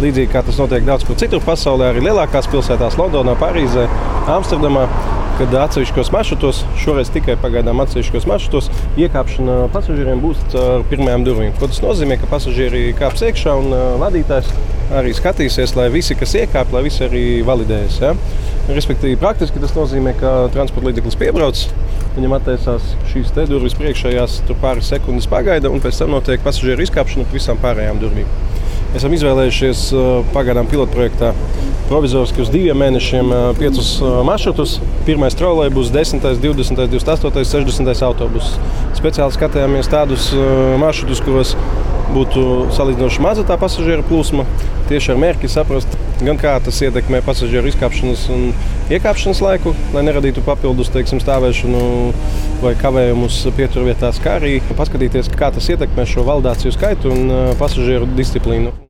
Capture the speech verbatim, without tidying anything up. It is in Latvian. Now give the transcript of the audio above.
līdzīgi kā tas notiek daudz kur citur pasaulē, arī lielākās pilsētās Londonā, Parīzē, Amsterdamā, kad atsevišķos maršrutos, šoreiz tikai pagaidām atsevišķos maršrutos, iekāpšana pasažieriem būs ar pirmajām durvīm. Ko tas nozīmē, ka pasažieri kāps iekšā un vadītājs arī skatīsies, lai visi, kas iekāp, lai visi arī validējas. Ja? Respektīvi, praktiski tas nozīmē, ka transporta līdzeklis piebrauc, viņam attaisās šīs te durvis priekšējās, tur pāris sekundes pagaida, un pēc tam notiek pasažieru izkāpšana pa visām pārējām durvīm. Esam izvēlējušies pagaidām pilotprojektā provizoriski uz diviem mēnešiem piecus maršrutus. Pirmais trolejbus, desmitais, divdesmitais, divdesmit astotais, sešdesmitais autobus. Speciāli skatījāmies tādus maršrutus, kuros būtu salīdzinoši maza tā pasažieru plūsma, tieši ar mērķi saprast, gan kā tas ietekmē pasažieru izkāpšanas un iekāpšanas laiku, lai neradītu papildus, teiksim, stāvēšanu vai kavējumus pieturvietās, kā arī paskatīties, kā tas ietekmē šo validāciju skaitu un pasažieru disciplīnu.